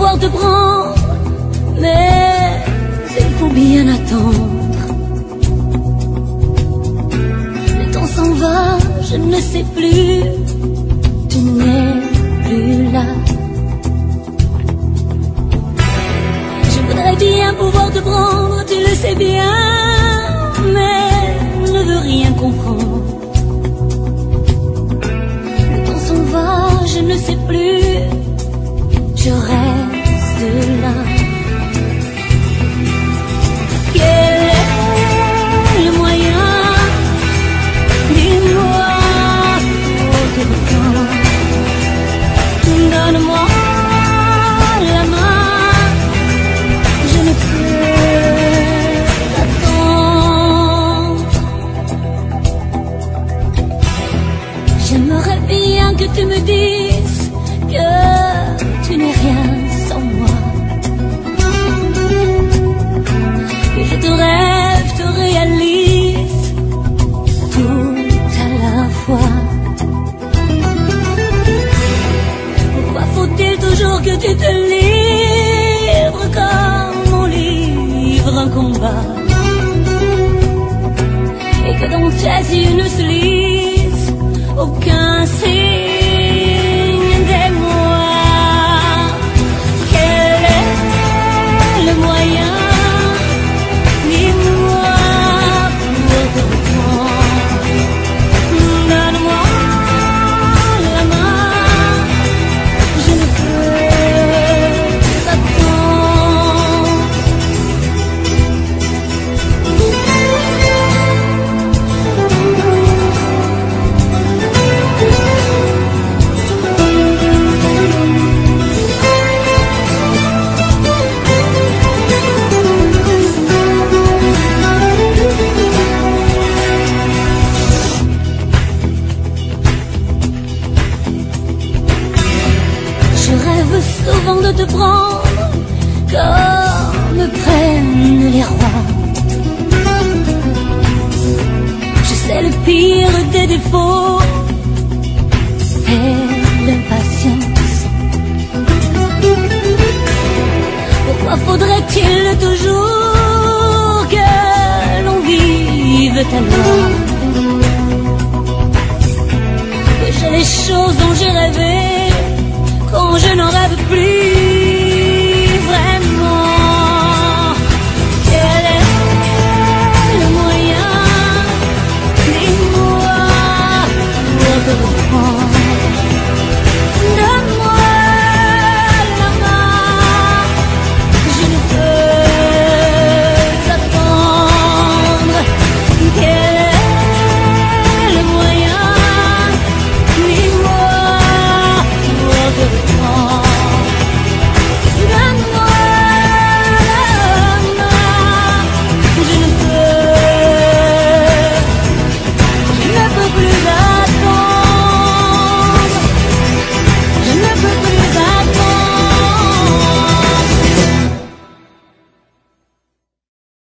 pouvoir te prendre, mais il faut bien attendre. Le temps s'en va, je ne sais plus, tu n'es plus là. Je voudrais bien pouvoir te prendre, tu le sais bien, mais ne veux rien comprendre. Le temps s'en va, je ne sais plus, je reste là. Quel est le moyen? Dis-moi pour te reprendre. Donne-moi la main, je ne peux t'attendre. J'aimerais bien que tu me dises que tu n'es rien sans moi, que je te rêve, te réalise tout à la fois. Pourquoi faut-il toujours que tu te livres comme on livre un combat, et que dans tes yeux ne se lise aucun signe d'émoi? Quel est le moyen? Dis-moi pour te reprendre. Donne-moi la main, je ne peux t'attendre. Je rêve souvent de te prendre comme prennent les rois. Je sais le pire des défauts et l'impatience. Pourquoi faudrait-il toujours que l'on vive à loi?